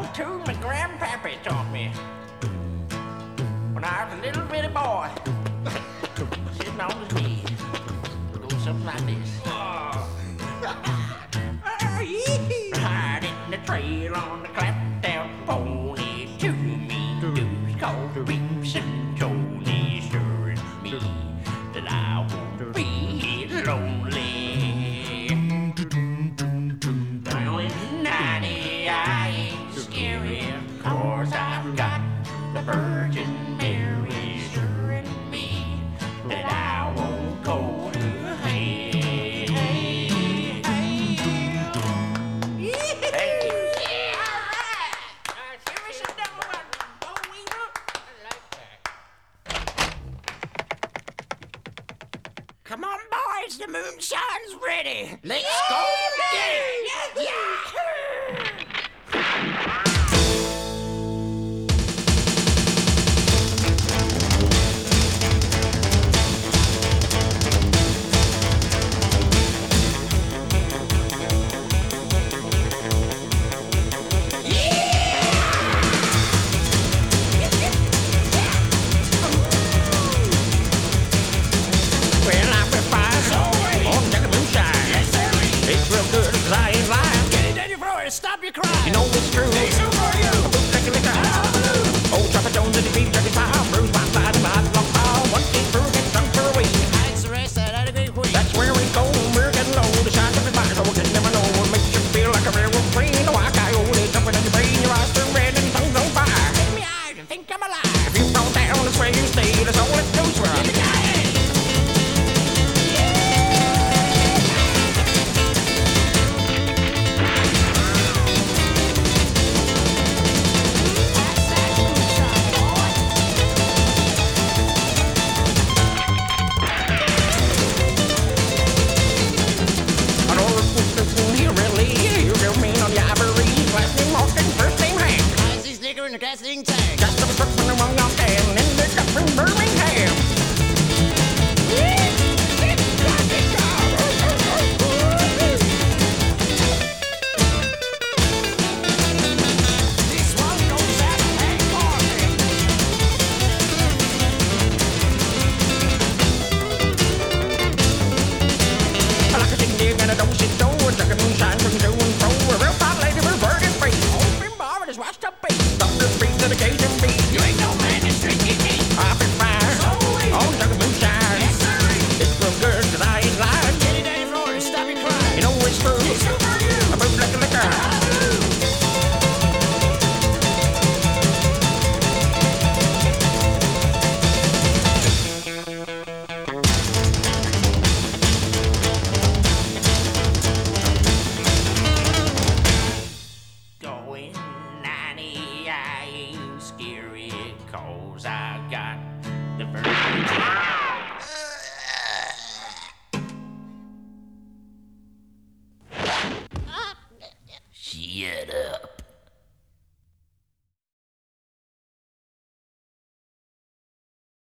tune my grandpappy taught me when I was a little bitty boy, sitting on his knee. It goes something like this. Riding the trail on the clapped-out pony, to me dudes called Reeps and Tony. Sure it's me that I won't be lonely. Well, in 90 I ain't scary, 'cause I've got the Virgin Mary assuring me that I won't go to hell. Thank you. Yeah, all right. Give me some double button, Bo Weaver. I like that. Come on, boys, the moonshine's ready. Let's go get it. Yeah. Well, I'm with fire on Jack and Moonshine. Yes, sir. It's real good, 'cause I ain't lying. Get it, Daddy Floyd, stop your crying. You know it's true. It's true for you. A boot like a liquor. Old Chopper Jones and the beef jerky pile. Bruised by side and behind long pile. One team through, get drunk for a week. Hides the rest that I'd agree with. That's where we go. We're getting low. The shine of his body, so we can never know. It makes you feel like a railroad train. A wild coyote jumping in your brain. Your eyes turn red and tongues on fire. Take me out and think I'm alive. If you fall down, that's where you stay. That's all it goes for. In the gasoline tank. Just a truck from the wrong off and in the cup from Birmingham. This one goes out of Hank Marvin. Like a shindig and a don't sit door, chuck a moonshine from to and fro. A real fine lady with a burning face. Open bar and his washed up face. To the Cajun beat. You ain't no man that's drinking me. I've been fire. On Jack and Moonshine. Yes, sir. It's real good, 'cause I ain't lying. Get it, Daddy Floyd, stop your crying. You know it's true. It's true for you. I move like a liquor. Going 90, I ain't scary, 'cause I got the Virgin. Shut up.